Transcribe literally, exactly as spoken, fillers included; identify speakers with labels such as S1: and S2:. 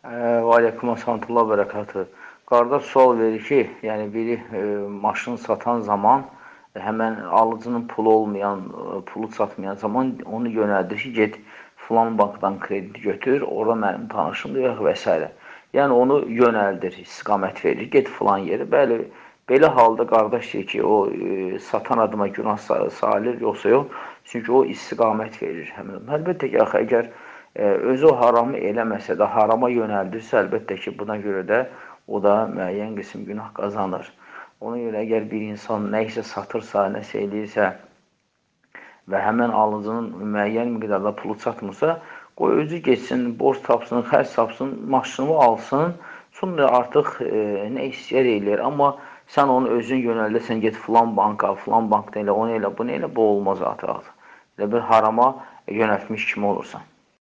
S1: Və aleykum əssalam və bərəkatü. Qardaş sual verir ki, yəni biri e, maşını satan zaman e, həmən alıcının pulu olmayan, e, pulu çatmayan zaman onu yönəldir ki, get filan bankdan kredit götür, orada mənim tanışımdır və s. Yəni onu yönəldir, istiqamət verir, get filan yeri. Bəli, belə halda qardaş deyir ki, o e, satan adıma günah salir, yoxsa yox. Çünki o istiqamət verir həmin. Əlbəttə ki, axı, əgər özü o haramı eləməsə də, harama yönəldirsə, əlbəttə ki, buna görə də o da müəyyən qism günah qazanır. Ona görə əgər bir insan nə isə satırsa, nəsə eləyirsə və həmən alıcının müəyyən miqdarda pulu çatmırsa, qoy özü geçsin, borc tapsın, xərc tapsın, maşınını alsın, sonra artıq e, nə istəyər eləyir. Amma sən onu özün yönəldirsən, get filan banka, filan bankda elə, onu elə, bunu elə, bu olmaz artıq. Elə bir harama yönəltmiş kimi olursan.